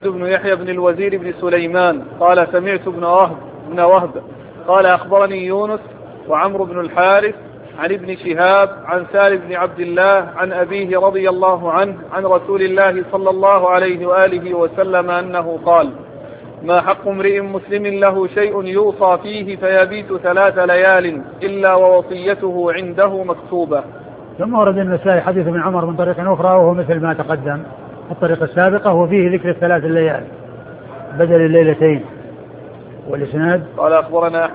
بن يحيى بن الوزير بن سليمان قال سمعت ابن وهب قال أخبرني يونس وعمرو بن الحارث عن ابن شهاب عن سالم بن عبد الله عن أبيه رضي الله عنه عن رسول الله صلى الله عليه وآله وسلم أنه قال: ما حق امرئ مسلم له شيء يوصى فيه فيبيت 3 ليال إلا ووصيته عنده مكتوبة. ثم ورد النسائي حديث ابن عمر من طريق أخرى وهو مثل ما تقدم الطريقة السابقة وفيه ذكر 3 ليال بدل الليلتين. والإسناد قال أخبرنا